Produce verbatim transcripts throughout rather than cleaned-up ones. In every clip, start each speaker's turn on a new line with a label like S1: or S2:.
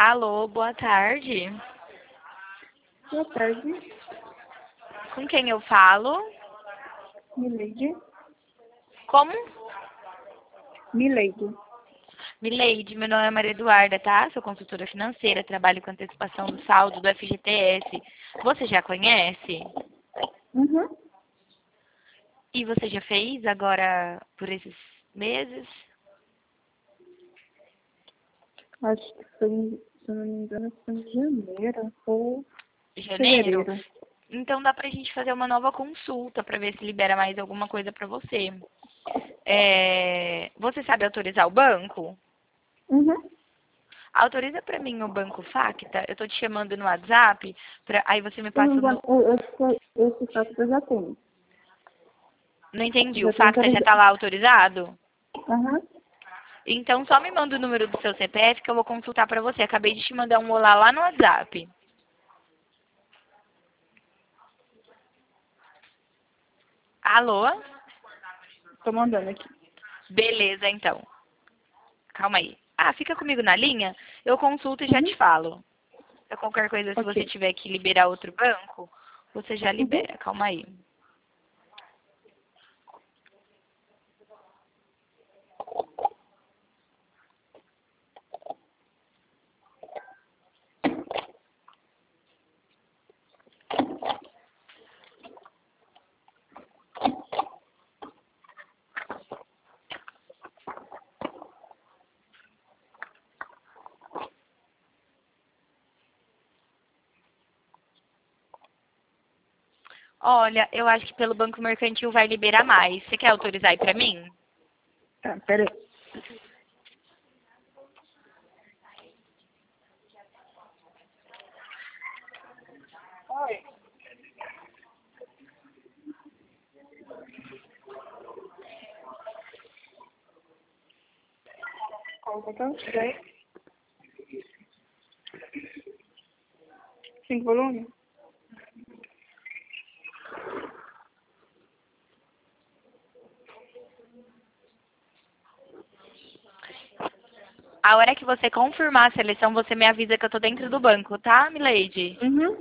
S1: Alô, boa tarde.
S2: Boa tarde,
S1: Com quem eu falo?
S2: Mileide.
S1: Como?
S2: Mileide.
S1: Mileide, meu nome é Maria Eduarda, tá? Sou consultora financeira, trabalho com antecipação do saldo do F G T S. Você já conhece?
S2: Uhum.
S1: E você já fez agora por esses meses?
S2: Acho que foi, se eu não me engano, foi em janeiro ou
S1: Janeiro?
S2: fevereiro.
S1: Então dá pra gente fazer uma nova consulta pra ver se libera mais alguma coisa pra você. É, Você sabe autorizar o banco?
S2: Uhum.
S1: Autoriza pra mim o Banco Facta. Eu tô te chamando no WhatsApp, pra... aí você me
S2: Se eu não me
S1: passa o...
S2: engano,
S1: Nu...
S2: eu- esse, esse fato eu já tenho.
S1: Não entendi, o
S2: Já tenho
S1: Facta já tá
S2: autorizado.
S1: lá autorizado?
S2: Aham.
S1: Então só me manda o número do seu C P F que eu vou consultar pra você. Acabei de te mandar um olá lá no WhatsApp. Alô?
S2: Tô mandando aqui.
S1: Beleza, então. Calma aí. Ah, fica comigo na linha? Eu consulto e já te
S2: Uhum.
S1: falo. Então, qualquer coisa, se você
S2: Ok.
S1: tiver que liberar outro banco, você já
S2: Uhum.
S1: libera. Calma aí. Olha, eu acho que pelo Banco Mercantil vai liberar mais. Você quer autorizar aí pra mim?
S2: Tá, peraí. Oi. Qual o botão? Peraí. Cinco volumes?
S1: A hora que você confirmar a seleção, você me avisa que eu tô dentro do banco, tá, Milady?
S2: Uhum.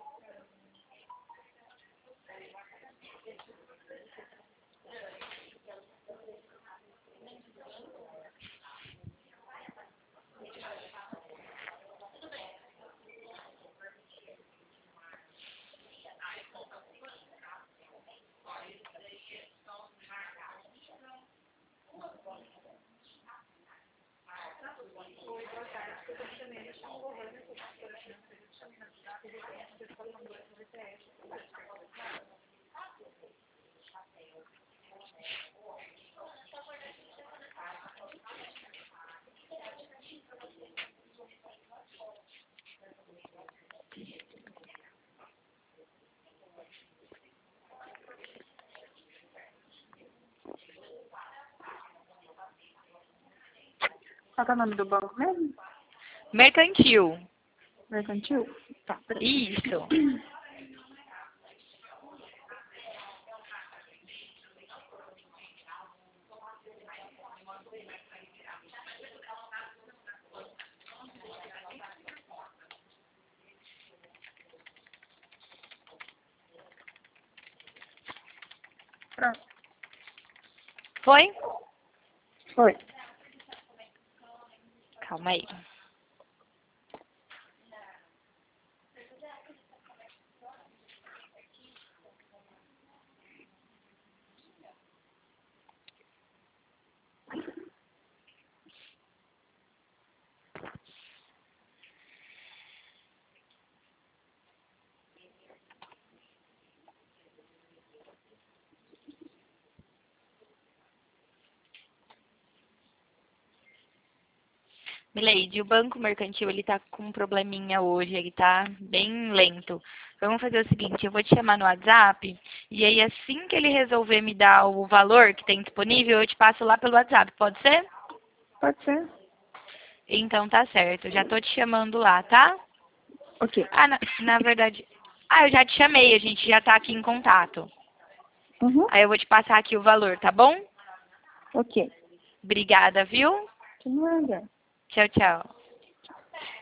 S2: Qual que é o nome do banco mesmo?
S1: Mercantil.
S2: Mercantil? Tá, peraí.
S1: Isso.
S2: Pronto.
S1: Foi?
S2: Foi.
S1: Calma aí. Milady, o Banco Mercantil, ele tá com um probleminha hoje, ele tá bem lento. Vamos fazer o seguinte, eu vou te chamar no WhatsApp, e aí assim que ele resolver me dar o valor que tem disponível, eu te passo lá pelo WhatsApp, pode ser?
S2: Pode ser.
S1: Então tá certo, eu já tô te chamando lá, tá?
S2: Ok.
S1: Ah, na, na verdade... Ah, eu já te chamei, a gente já tá aqui em contato.
S2: Uhum.
S1: Aí eu vou te passar aqui o valor, tá bom?
S2: Ok.
S1: Obrigada, viu?
S2: De nada.
S1: Tchau, tchau.